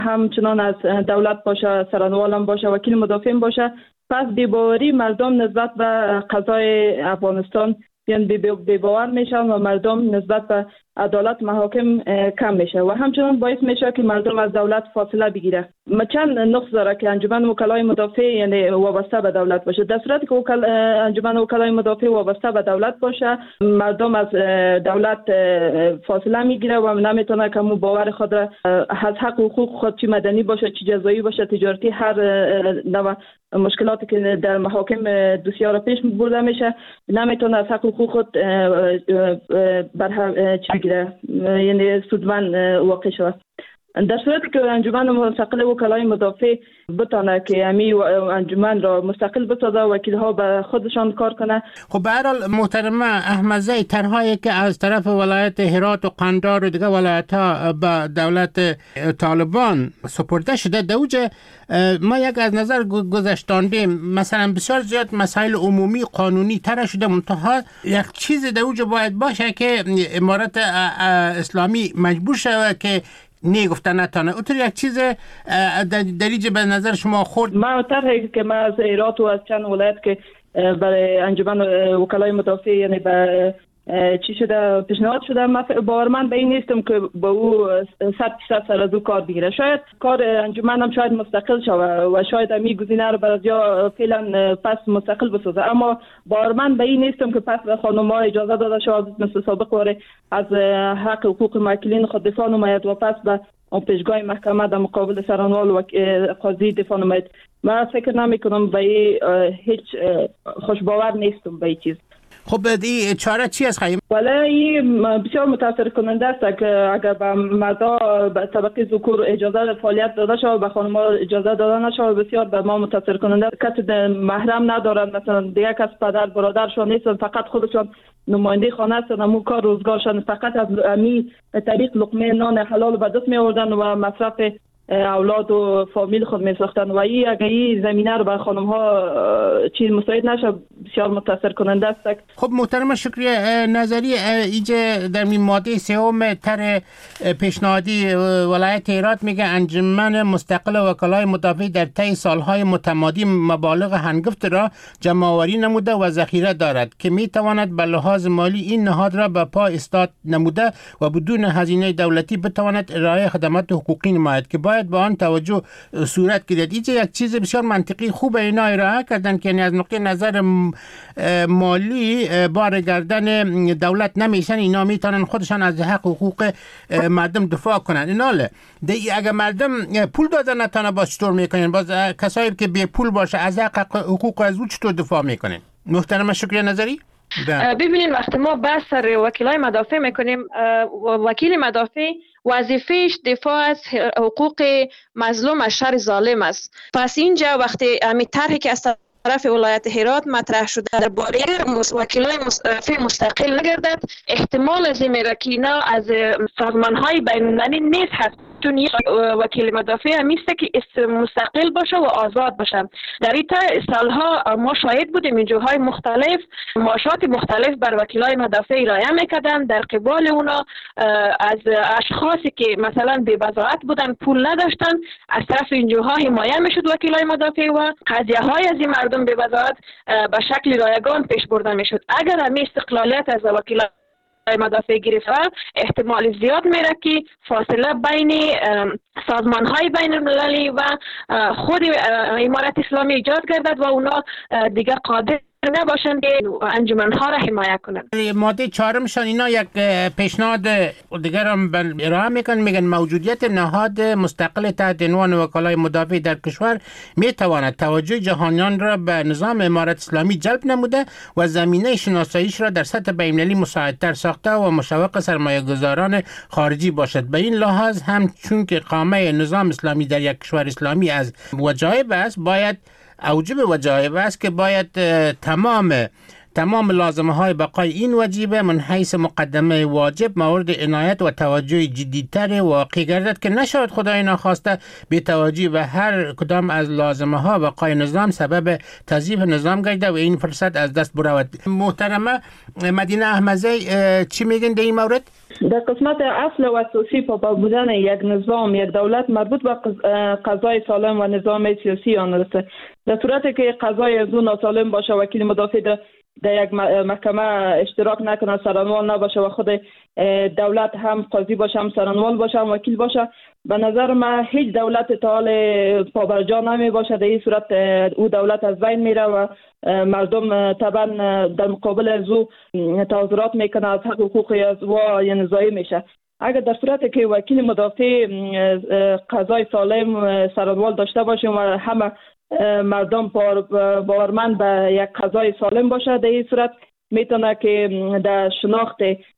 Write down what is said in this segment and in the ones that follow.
همچنان از دولت باشه، سرانوالم باشه، وکیل مدافع باشه، پس بی‌باوری مردم نسبت به قضای افغانستان یعنی بی‌باور میشن و مردم نسبت به عدالت محاکم کم میشه و همچنان باعث میشه که مردم از دولت فاصله بگیره. چند نقص داره که انجمن وکلای مدافع یعنی وابسته به دولت باشه. در صورتی که انجمن وکلای مدافع وابسته به دولت باشه، مردم از دولت فاصله میگیره و نمیتونه که باور خود را از حق و حقوق خود، چی مدنی باشه چی جزایی باشه تجارتی، هر نوع مشکلاتی که در محاکم دوسیه را پیش برده میشه نمیتونه از حق و حقوق خود بگیره، یعنی سودمند واقع شود. در صورتی که انجمن مستقل وکلای مدافع بتونه که امی انجمن را مستقل بسازه، وکیل ها به خودشان کار کنه. خب به هر حال محترمه احمدزی، طرحی که از طرف ولایت هرات و قندار و دیگه ولایت ها به دولت طالبان سپرده شده، دوجه ما یک از نظر گذشتانده مثلا بسیار زیاد مسائل عمومی قانونی طرح شده، منتها یک چیز دوجه باید باشه که امارت اسلامی مجبور شود که گفتن نتانه. اونطور یک چیز دریجه به نظر شما خورد؟ ما طرحی که ما از هرات و از چند ولایت که برای انجمن وکلای مدافع یعنی به چی شده پیشنهاد شده، من باورمند به این نیستم که با او 100% سر از او کار بگیره. شاید کار انجمن هم شاید مستقل شود و شاید امی گزینه رو برای جا فعلا پس مستقل بسازه، اما باورمند به این نیستم که پس به خانم‌ها اجازه داده شود مثل سابق واره از حق حقوق موکلین خود دفاع نماید و پس به اون پیشگاه محکمه در مقابل سرانوال و قاضی دفاع نماید. من فکر نمی کنم به هیچ خوشباور نیستم به این چیز. خب این چاره چی است خواهیم؟ ولی این بسیار متاثر کننده است که اگر به مردا به طبقه ذکور اجازه فعالیت داده شود، به خانم‌ها اجازه داده نشود، بسیار به ما متاثر کننده است. کسی محرم ندارند، مثلا دیگه کس پدر برادرشان نیستن، فقط خودشان نماینده خانه هستند، همون کار روزگارشان فقط از امی طریق لقمه نان حلال به دست می آوردن و مصرف اولاد و فامیل خود می ساختن و اگر این زمینه رو بر خانم ها چیز مساعد نشه بسیار متاثر کننده است. خب محترم شکریه نظری ایجا در ماده سوم تر پیشنهادی ولایت هرات میگه انجمن مستقل وکلای مدافع در طی سالهای متمادی مبالغ هنگفت را جمع‌آوری نموده و ذخیره دارد که میتواند به لحاظ مالی این نهاد را به پا ایستاد نموده و بدون هزینه دولتی بتواند ارائه خدمات حقوقی نماید که باید به آن توجه صورت گیرد. اینجا یک چیز بسیار منطقی خوب اینا ارائه کردن که از نقطه نظر مالی بار گردن دولت نمیشن، اینا میتونن خودشان از حق و حقوق مردم دفاع کنن. ایناله اگر مردم پول دادن نتانه باز چطور میکنن؟ باز کسایی که بی پول باشه از حق حقوق از او چطور دفاع میکنن؟ محترم شکریه نظری. ببینید وقتی ما بحث سر وکیلای مدافع میکنیم، وکیل مدافع وظیفهش دفاع از حقوق مظلوم از شر ظالم است. پس اینجا وقتی امی طرحی که از طرف ولایت هرات مطرح شده درباره وکیلای مستقل نگردد، احتمال از این میره که اینا از سازمان‌های بین‌المللی نیست هست. چون وکیل مدافع همیست که مستقل باشه و آزاد باشه. در این سالها ما شاهد بودیم این جاهای مختلف معاشات مختلف بر وکیلای مدافع ارائه میکردن، در قبال اونا از اشخاصی که مثلا بی بضاعت بودن پول نداشتن از طرف این جاها حمایه میشد وکیلای مدافع و قضیه های از این مردم بی بضاعت به شکل رایگان پیش برده میشد. اگر همین استقلالیت از وکیلای مدافع گرفته احتمال زیاد میره که فاصله بین سازمان های بین المللی و خود امارت اسلامی ایجاد گردد و اونا دیگه قادر نباشند که انجمن ها را حمایت کنند. ماده چهارمشان اینا یک پیشنهاد دیگر هم ارائه میکنن، میگن موجودیت نهاد مستقل تحت عنوان وکلای مدافع در کشور میتواند توجه جهانیان را به نظام امارت اسلامی جلب نموده و زمینه شناساییش را در سطح بین‌المللی مساعدتر ساخته و مشوق سرمایه‌گذاران خارجی باشد. به این لحاظ هم چون که قامه نظام اسلامی در یک کشور اسلامی از وجایب است، باید اوجب وجایب است که باید تمام لازمه های بقای این وجیبه من حیث مقدمه واجب مورد عنایت و توجه جدیدتر واقع گردد که نشود خدای ناخواسته به توجه به هر کدام از لازمه ها بقای نظام سبب تضعیف نظام گردد و این فرصت از دست برود. محترمه مدینه احمدزی چی میگن در این مورد؟ در قسمت اصل و اساسی پا بودن یک نظام، یک دولت مربوط به قضای سالم و نظام سیاسی آن است. در صورتی که قضای از اون ناسالم باشه، وکیل مدافع در یک محکمه اشتراک نکنه، سرانوال نباشه و خود دولت هم قاضی باشه، هم سرانوال باشه، هم وکیل باشه، به نظر من هیچ دولت تا حال پابرجا نمی باشه. در این صورت او دولت از بین میره و مردم طبعا در مقابل از او تظاهرات میکنه، از حق حقوقی از و یا نزاعی میشه. اگر در صورتی که وکیل مدافع قضای سالم سرانوال داشته باشه و همه مردم باورمند به یک قضای سالم باشه، در این صورت میتونه که در شناخت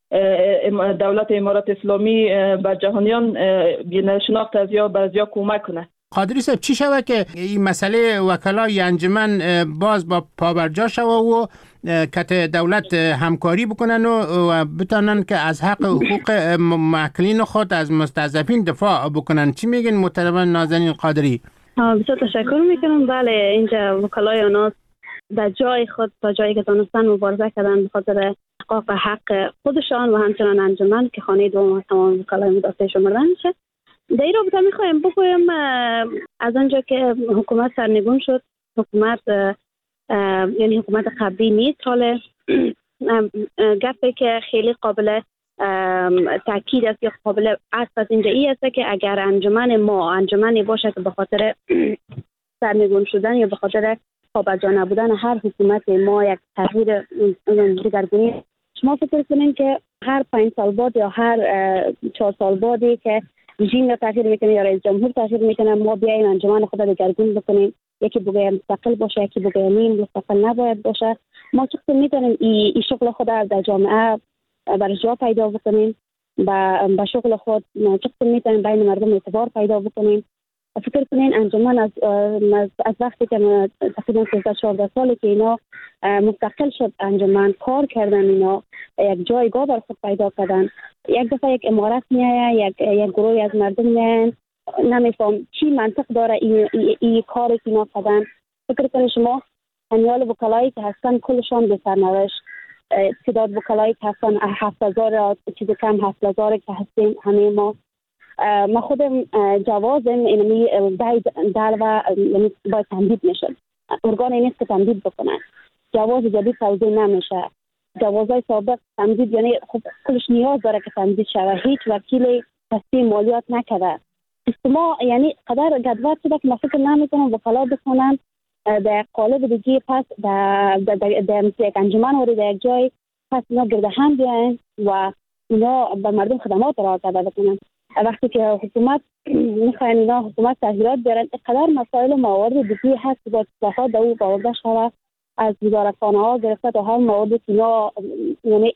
دولت امارات اسلامی به جهانیان شناخت از یا بعضیا کمک کنه. قادری صاحب، چی شوه که این مسئله وکلای انجمن باز با پابرجا شوه و کت دولت همکاری بکنن و بتانن که از حق حقوق موکلین خود از مستضعفین دفاع بکنن؟ چی میگن محترم نازنین قادری؟ بسیار تشکر میکنم. بله، اینجا وکلای آنها در جای خود تا جایی که دانستن مبارزه کردن به خاطر احقاق حق خودشان و همچنان انجمن که خانه دوم تمام وکلای مدافع شمرده میشه. در این رابطه میخوایم بگویم از آنجا که حکومت سرنگون شد، حکومت یعنی حکومت قبلی نیست، گپی که خیلی قابل تاکید است یا قابل عطف است اینجا ای است که اگر انجمنی باشه که به خاطر سرنگون شدن یا به خاطر پابرجا نبودن هر حکومت ما یک تغییر دیگرگونی، شما فکر کنین که هر 5 سال بعد یا هر 4 سال بعدی که رژیم را تغییر میکنه یا رئیس جمهور تغییر میکنه، ما بیایم انجمن خود را دگرگون بکنیم، یکی بگه مستقل باشه، یکی بگه نیم مستقل نباید باشه. ما چطور میتونیم این شغل خود در جامعه برای جا پیدا بکنیم، با شغل خود چطور میتونیم بین مردم اعتبار پیدا بکنیم؟ فکر کنین انجمن از وقتی که تقریبا 14 سالی که اینا مستقل شد، انجمن کار کردن، اینا یک جایگاه بر خود پیدا کردن. یک دفعه یک امارت میایه، یک گروهی از مردم میاین، نمیفهم چی منطق داره این کاری که اینا کردن. فکر کنین شما انیال وکلایی که هستن کلشان به سرنوشت، تعداد وکلایی که هستن 7000 چیز کم 7000 که هستیم همه ما خودم جوازم اینمی دل و یعنی باید تمدید میشد. ارگان نیست که تمدید بکنن، جواز جدید توضیح نمیشه. جوازهای سابق تمدید یعنی خب کلش نیاز داره که تمدید شود. هیچ وکیلی تصدیق مالیات نکرده. ما یعنی قدر گدوات شده که ما فکر نمیکنم وکلا بکنن در قالب دیگه، پس در یک انجمن وری در یک جای پس اینا گرده هم بیاین و اینا به مردم خدمات را کرده بکنن. وقتی که حکومت میخواین اینا حکومت تغییرات بیارن، اقدار مسائل و موارد دیگه هست که با اصلاحات در او آورده شده، از وزارتخانه ها گرفته تا هر موردی که اینا یعنی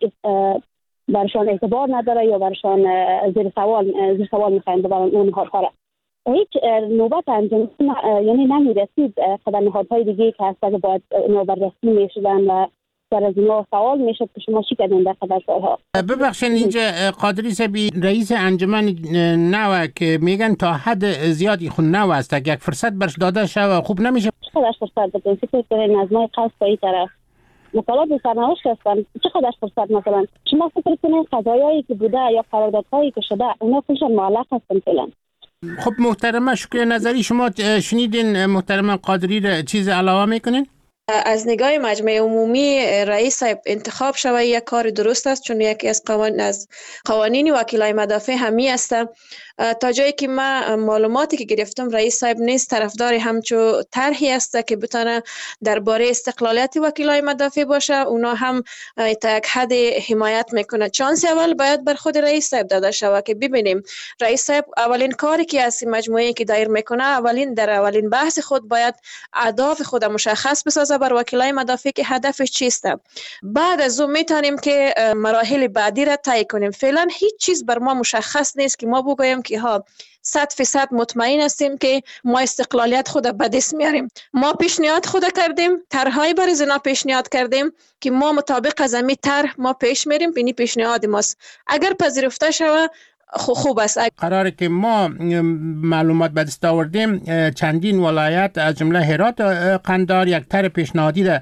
برشان اعتبار نداره یا برشان زیر سوال میخواین ببرن اون کارا. هیچ نوبت انجام یعنی نمیرسید قدر نهادهای دیگه که هست که باید اینا بررسی میشدن و در از اینا سوال میشد که شما چی کردین در قدر سالها. ببخشید اینجا قادری صاحبی رئیس انجمن نوه که میگن تا حد زیادی خون نو است، اگه یک فرصت برش داده شود خوب نمیشه؟ چقدر فرصت بدین؟ فکر کنین از ما قصد این طرف مطالب سرنوشت هستن، چقدر فرصت مثلا شما فکر کنین قضایایی که بوده یا قراردادهایی که شده اونا کلشون معلق هستن فعلا. خب محترمه شکر نظری شما شنیدین محترمه قادری چیز علاوه میکنین؟ از نگاه مجمع عمومی رئیس صاحب انتخاب شود یک کار درست است، چون یکی از قوانین وکیلای مدافع همی است. تا جایی که من معلوماتی که گرفتم رئیس صاحب نیست طرفدار همچو طرحی است که بتونه درباره استقلالیت وکیلای مدافع باشه، اونا هم تا یک حد حمایت میکنه. چانس اول باید بر خود رئیس صاحب داده شود که ببینیم رئیس صاحب اولین کاری که از مجموعه که دایر میکنه در اولین بحث خود باید اهداف خود مشخص بسازه بر وکیلای مدافع که هدفش چیست. بعد از اون میتونیم که مراحل بعدی را طی کنیم. فعلا هیچ چیز بر ما مشخص نیست که ما بگویم که ها 100% مطمئن هستیم که ما استقلالیت خود به دست میاریم. ما پیشنهاد خود کردیم، طرحهای برای زنا پیشنهاد کردیم که ما مطابق از همین طرح ما پیش میریم، بینی پیشنهاد ماست. اگر پذیرفته شود خوب است. قراره که ما معلومات به دست آوردیم چندین ولایت از جمله هرات قندار یک طرح پیشنهادی را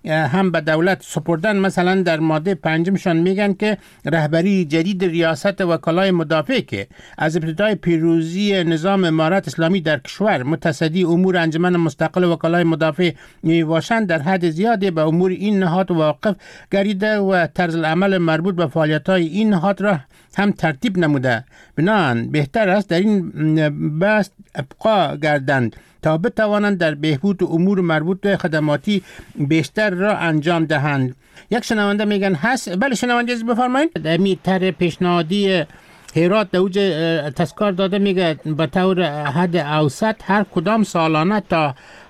هم به دولت سپردن. مثلا در ماده 5 میگن که رهبری جدید ریاست وکلای مدافع که از ابتدای پیروزی نظام امارت اسلامی در کشور متصدی امور انجمن مستقل وکلای مدافع میباشند، در حد زیادی به امور این نهاد واقف گردیده و طرز العمل مربوط به فعالیت‌های این نهاد را هم ترتیب نموده. بنابراین بهتر است در این بحث ابقا گردند تا بتوانند در بهبود امور مربوط به خدماتی بیشتر را انجام دهند. یک شنونده میگن هست. بله شنونده بفرمایید. در طرح پیشنهادی هرات در اوج تذکر داده میگه به طور حد اوسط هر کدام سالانه تا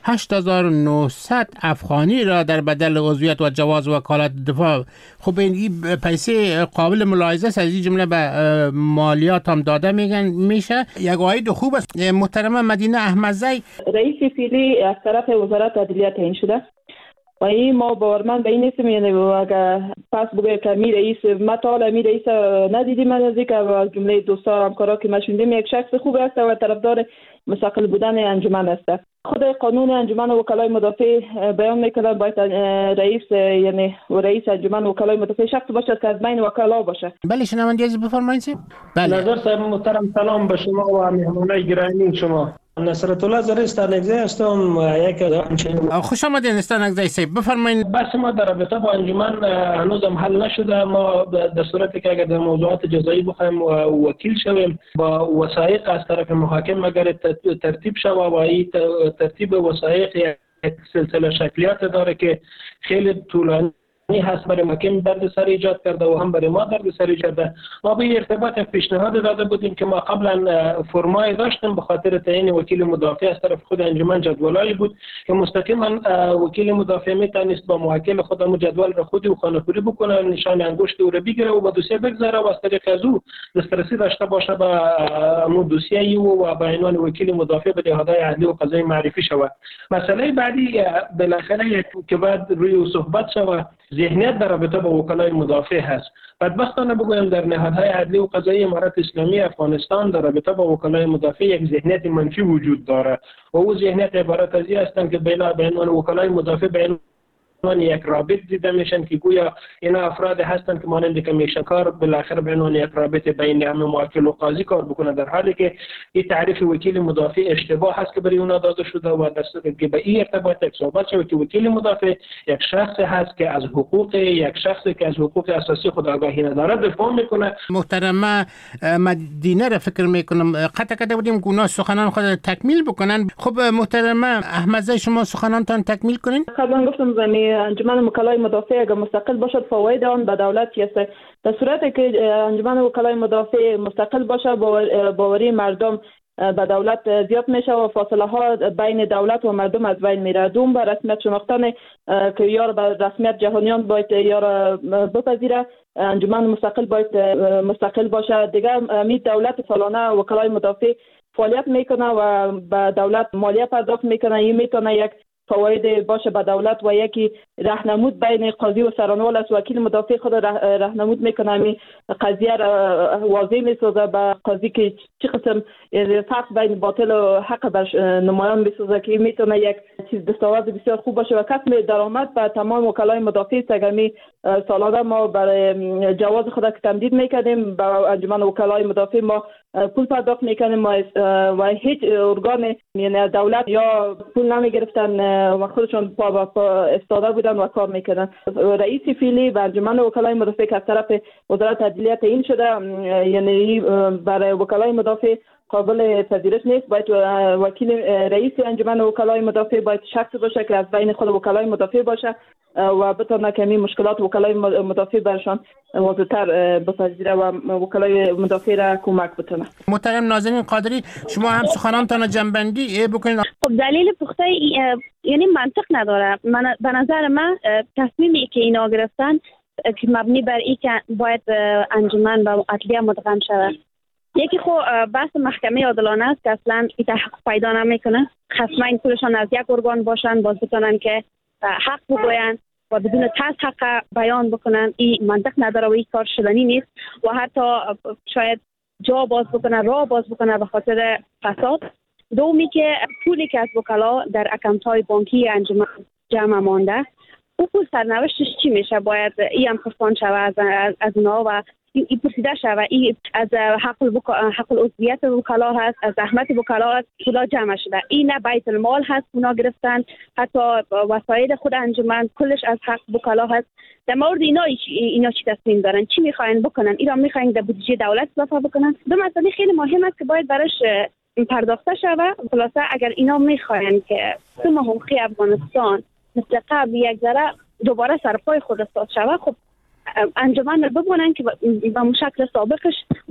8900 افغانی را در بدل عضویت و جواز وکالت دفاع. خب این پیسه قابل ملاحظه است. از این جمله به مالیات هم داده میشه. یک عاید خوب است. محترمه مدینه احمدزی، رئیس فعلی از طرف وزارت عدلیه تعیین شده و این ما باورمند به این نیستیم، یعنی اگر پس بگه که می رئیس ما تا حالا می رئیس ندیدیم از اینکه از جمله دوستا همکارا که ما شنیدیم یک شخص خوب است و طرفدار مستقل بودن انجمن است. خود قانون انجمن وکلای مدافع بیان میکنه باید رئیس یعنی رئیس انجمن وکلای مدافع شخص باشد که از بین وکلا باشه. بله شنونده عزیز بفرمایید. بله نظر صاحب محترم، سلام به شما و مهمانای گرامی شما. نصرت الله زری استانگزی هستم. خوش آمدید استانگزی صاحب، بفرمایید. بس ما در رابطه با انجمن هنوزم حل نشده. ما در صورتی که اگر در موضوعات جزایی بخوایم وکیل شویم با وثایق از طرف محاکم اگر ترتیب شود و این ترتیب وثایق یک سلسله شکلیات داره که خیلی طولانی هست، برای محکم درد سر ایجاد کرده و هم برای ما درد سر ایجاد کرده. ما به ارتباط پیشنهاد داده بودیم که ما قبلا فرمای داشتیم به خاطر تعیین وکیل مدافع از طرف خود انجمن جدولایی بود که مستقیما وکیل مدافع میتونست با موکل خودمون جدول را خودی و خانه‌پوری بکنه، نشان انگشت او را بگیره و با دوسیه بگذاره و از طریق از او دسترسی داشته باشه به امور دوسیه و به عنوان وکیل مدافع به نهادهای عدلی و قضایی معرفی شود. مسئله بعدی بالاخره که بعد روی صحبت شود ذهنیت در رابطه با وکلای مدافع هست. بدبختانه بگویم در نهادهای عدلی و قضایی امارت اسلامی افغانستان در رابطه با وکلای مدافع یک ذهنیت منفی وجود داره و او ذهنیت عبارت از این هستند که به عنوان وکلای مدافع به عنوان یک رابط دیده میشن که گویا اینا افراد هستند که مانند کمیشنکار بالاخره به عنوان یک رابط بین همه موکل و قاضی کار بکنه، در حالی که این تعریف وکیل مدافع اشتباه هست که برای اونا داده شده و در صورتی که به این ارتباط یک صحبت شده که وکیل مدافع یک شخص هست که از حقوق یک شخصی که از حقوق اساسی خود آگاهی نداره دفاع میکنه. محترمه مدینه را فکر میکنم قطع کرده بودیم گناه سخنان خود تکمیل بکنن. خب محترمه احمدزی شما سخنانتان تکمیل کنین. قبلا گفتم انجمن وکلای مدافع اگر مستقل باشد فواید آن به دولت است. در صورتی که انجمن وکلای مدافع مستقل باشه باوری مردم به دولت زیاد میشه و فاصله ها بین دولت و مردم از بین میره. دوم به رسمیت شناختن که یار به رسمیت جهانیان باید یار بپذیره. انجمن مستقل باید مستقل باشه. دیگه می دولت سالانه وکلای مدافع فعالیت میکنه و به دولت مالیه پرداخت میکنه. این میتونه یک فواید باشه به دولت و یکی راهنمود بین قاضی و سرانوال است. وکیل مدافع خود راهنمود میکنه، می قضیه را واضح میسازه به قاضی که چه قسم فرق بین باطل و حق بر نمایان میسازه که میتونه یک چیز دستاورد بسیار خوب باشه و کسب درآمد به تمام وکلای مدافع سگمی. سالانه ما برای جواز خود که تمدید میکردیم با انجمن وکلای مدافع ما پول پرداخت میکنیم و هیچ ارگان یعنی دولت یا پول نمیگرفتن و خودشون پا استاده بودن و کار میکردن. رئیس فعلی و انجمن وکلای مدافع که از طرف وزارت عدلیه تعیین شده، یعنی برای وکلای مدافع قابل پذیرش نیست. باید وکیل رئیس انجمن وکلای مدافع باید شخص باشه که از بین خود وکلای مدافع باشه و بتونه کمی مشکلات وکلای مدافع برشان واضح‌تر بپذیره و وکلای مدافع را کمک بتونه. محترم نازنین قادری شما هم سخنانتان جنبندی بکنید. خب دلیل پخته یعنی منطق نداره. به نظر من تصمیمی که اینا گرفتن که مبنی بر این که باید انجمن و عدلیه مدغم شود. یکی خب بحث محکمه عادلانه است که اصلا این تحقق پیدا نمیکنه. خصمین کلشان از یک ارگان باشن باز بتونن که حق بگوین و بدون ترس حق بیان بکنن. این منطق نداره و این کار شدنی نیست و حتی شاید جا باز بکنه راه باز بکنه به خاطر فساد. دومی که پولی که از وکلا در اکانت های بانکی انجمن جمع مانده اون سرنوشتش چی میشه؟ باید این هم خستان شوه از اونا و این پرسیده شوه. این از حق العضویت وکلا هست، از زحمت وکلا هست، پولا جمع شده. این نه بیت المال هست اونا گرفتن، حتی وسایل خود انجمن کلش از حق وکلا هست. در مورد اینا چی تصمیم دارن؟ چی میخواین بکنن؟ اینا میخواین در بودجه دولت اضافه بکنن؟ دو مسئله خیلی مهم است که باید براش پرداخته شوه. خلاصه اگر اینا میخواین که سیستم حقوقی افغانستان مثل قبل یک ذره دوباره سرپای خود استاد شوه، خب انجمن بمونن که به شکل سابقش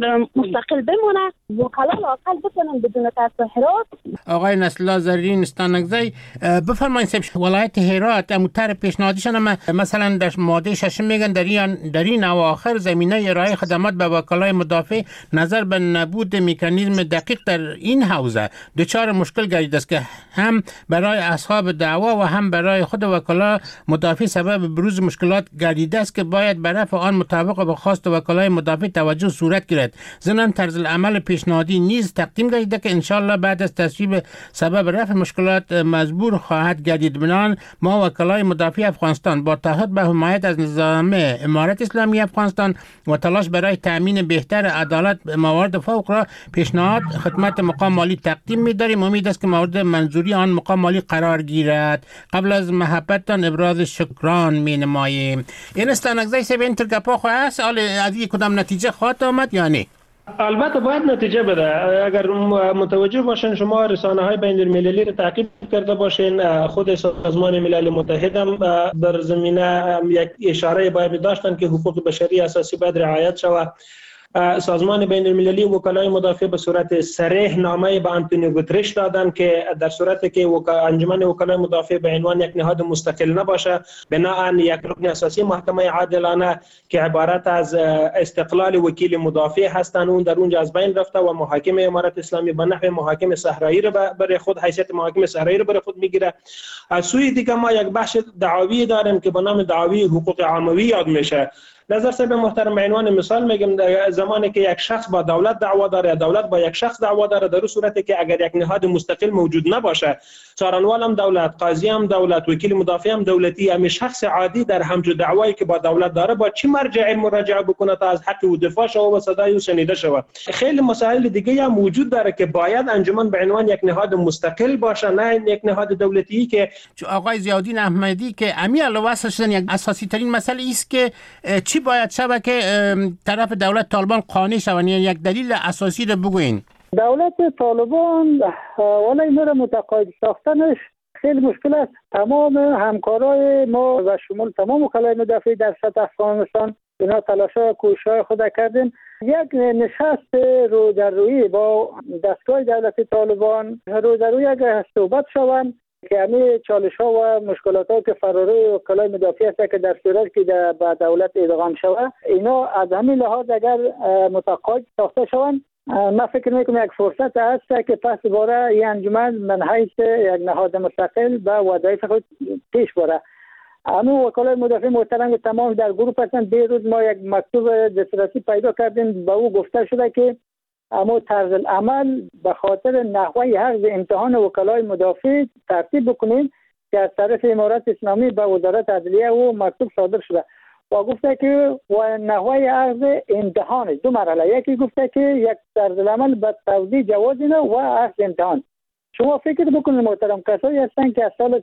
مستقل بمونه، وکلا لااقل بکنن بدون تساهلات. آقای نصرالله زرین استانکزی، بفرمایید ولایت هرات اموتر پیشنهادیشان مثلا در ماده 6 میگن در این اواخر زمینه ارائه خدمات به وکلای مدافع نظر به نبود مکانیزم دقیق در این حوزه دچار مشکل گردیده است که هم برای اصحاب دعوا و هم برای خود وکلا مدافع سبب بروز مشکلات گردیده است که باید به رفع آن مطابق به خواست وکلای مدافع توجه صورت گیرد. ضمن طرز العمل پیشنهادی نیز تقدیم گردیده که انشالله بعد از تصویب سبب رفع مشکلات مجبور خواهد گردید. بنابراین ما وکلای مدافع افغانستان با تعهد به حمایت از نظام امارت اسلامی افغانستان و تلاش برای تامین بهتر عدالت موارد فوق را پیشنهاد خدمت مقام مالی تقدیم می‌داریم. امید است که مورد منظوری آن مقام مالی قرار گیرد. قبل از محبتتان ابراز شکران می‌نماییم. این استانکزی بینتر گپا خو است از کدام نتیجه خواهد آمد یا نه؟ البته باید نتیجه بده. اگر متوجه باشین شما رسانه‌های بین‌المللی رو تعقیب کرده باشین، خود سازمان ملل متحد هم در زمینه یک اشاره باید داشتن که حقوق بشری اساسی باید رعایت شود. سازمان بین المللی وکلای مدافع به صورت صریح نامه به آنتونیو گوترش دادن که در صورتی که انجمن وکلای مدافع به عنوان یک نهاد مستقل نباشه، بناهن یک رکن اساسی محکمه عادلانه که عبارت از استقلال وکیل مدافع هستند اون در اونجا از بین رفته و محاکم امارت اسلامی به نحو محاکم صحرایی رو برای خود حیثیت محاکم صحرایی رو برای خود میگیره. از سوی دیگه ما یک بخش دعاوی داریم که به نام دعاوی حقوق عاموی یاد میشه. نظر صاحب محترم، به عنوان مثال میگم زمانی که یک شخص با دولت دعوا داره یا دولت با یک شخص دعوا داره، در صورتی که اگر یک نهاد مستقل موجود نباشه، څارنوال هم دولت، قاضی هم دولت، وکیل مدافع هم دولتی، همین شخص عادی در همچو دعوایی که با دولت داره با چی مرجع مراجعه بکنه تا از حق او دفاع شود و صدای او شنیده شود؟ خیلی مسائل دیگه هم وجود داره که باید انجمن به عنوان یک نهاد مستقل باشه، نه یک نهاد دولتی. که آقای ضیاءالدین احمدی که امی علاوه شدن یک اساسی ترین مسئله است که چی باید شود که طرف دولت طالبان قانع شوند؟ یک دلیل اساسی رو بگوین. دولت طالبان والا این رو متقاعد ساختنش خیلی مشکل است. تمام همکارای ما و شمول تمام وکلای مدافع در سطح افغانستان اینا تلاش‌ها و کوشش‌های خود کردیم. یک نشست رو در روی با دستگاه دولت طالبان رو در روی اگر صحبت شوند که همه چالش‌ها و مشکلات‌ها که فراری وکلای مدافع است که در صورت که با دولت ادغام شود اینا از همین لحاظ اگر متقاعد ساخته شوند، من فکر میکنم یک فرصت است که پس باره این انجمن من حیث یک نهاد مستقل به وظایف خود پیش بره. همون وکلای مدافع محترم تمام در گروه هستند. دیروز ما یک مکتوب دسترسی پیدا کردیم، به او گفته شده که اما طرز العمل به خاطر نحوه حفظ امتحان وکلای مدافع ترتیب بکنیم که از طرف امارت اسلامی به وزارت عدلیه و مکتوب صادر شده و گفته که و نحوه حفظ امتحان دو مرحله، یکی گفته که یک طرز العمل به توضیح جواز نه و حفظ امتحان. شما فکر بکنید محترم، کسایی هستن که از سال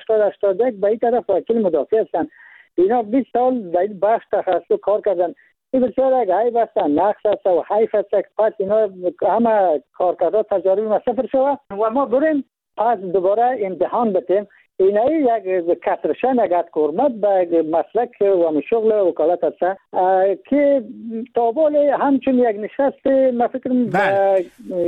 1381 به این طرف وکیل مدافع هستن، اینا 20 سال در این بخش تخصص کار کردن. این بسیار یک عیب است، نقص است و حیف است که پس اینا همه کارکردها تجاربی ما صفر شود و ما بریم پس دوباره امتحان بتیم. این یک کترشن یک کورمت به مسلک و شغل وکالت است که تابال همچون یک نشست ما فکر به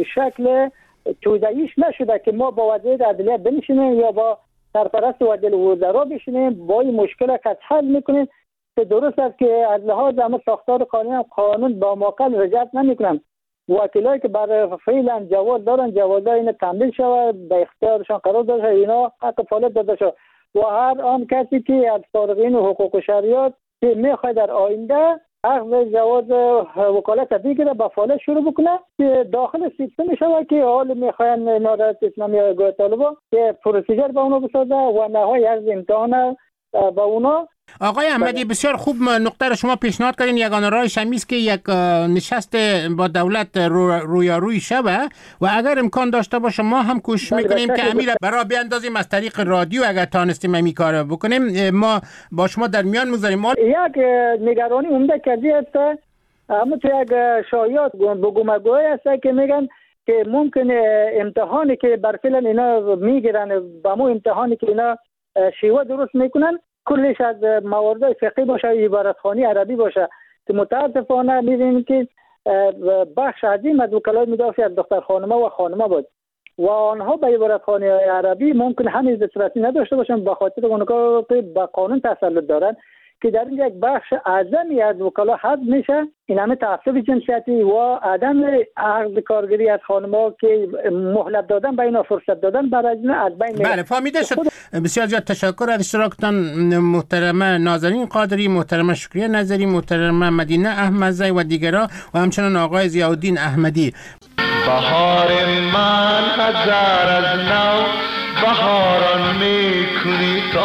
شکل تودهیش نشده که ما با وزیر عدلیه بنشینیم یا با سرپرست وزیر وزرا بشینیم با این مشکل که حل میکنیم که درست است که از لحاظ همه ساختار قانون با موقع رجعت نمیکنم. وکیلایی که برای فعلا جواز دارن جوازها این تمدید شود به اختیارشان قرار داده اینا حق فعالیت داده شد و هر آن کسی که از فارغین حقوق شریعت که میخواد در آینده اخذ جواز وکالت بگیره با فعالیت شروع بکنه که داخل سیستم شود که حال میخواین امارت اسلامی یا طالبان که پروسیجر به اونو بسازه و نهایی از امتحان با اونا. آقای احمدی بسیار خوب نقطه را شما پیشنهاد کردین. یگانه راهش همیست که یک نشست با دولت رویارویی شوه و اگر امکان داشته باشه ما هم کوشش میکنیم که امیر برای بیاندازیم از طریق رادیو. اگر تانستیم این کار بکنیم ما با شما در میان میذاریم. یک نگرانی عمده کردی است، اما تو یک شایعات بگومگوی است که میگن که ممکنه امتحانی که برفعلا اینا میگیرن با مو امتحانی که اینا شیوه درست میکنن کلش از موارد فقهی باشه، عبارتخوانی عربی باشه، که متاسفانه می‌بینیم که بخش عظیم از وکلای مدافع از دختر خانم‌ها و خانم‌ها بود و آنها به عبارتخوانی عربی ممکن همین دسترسی نداشته باشن به خاطر اونها که به قانون تسلط دارن که در این یک بخش اعظمی از وکلا حذف میشه. این همه تعصب جنسیتی و عدم عقد کارگری از خانم‌ها که مهلت دادن به اینا، فرصت دادن برای اینا از بین میره. بله فهمیده شد. بسیار زیاد تشکر از اشتراکتان محترمه نازنین قادری، محترمه شکریه نظری، محترمه مدینه احمدزی و دیگران و همچنان آقای ضیاءالدین احمدی. بهار من هزار از نو بهاران میکنی تا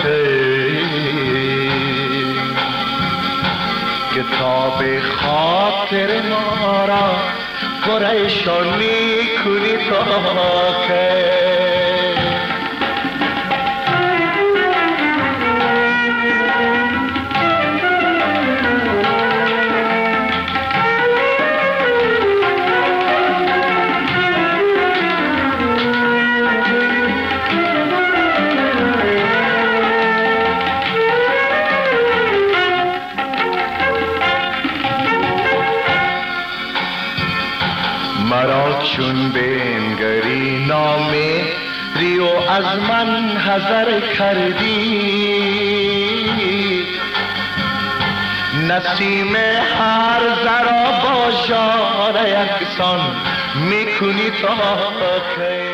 کتاب خاطر ما را پریشان میکنی تا که چون بنگری نامه ریو از من حذر کردی نسیم هر ذرا با ژاله یکسان میکنی تا که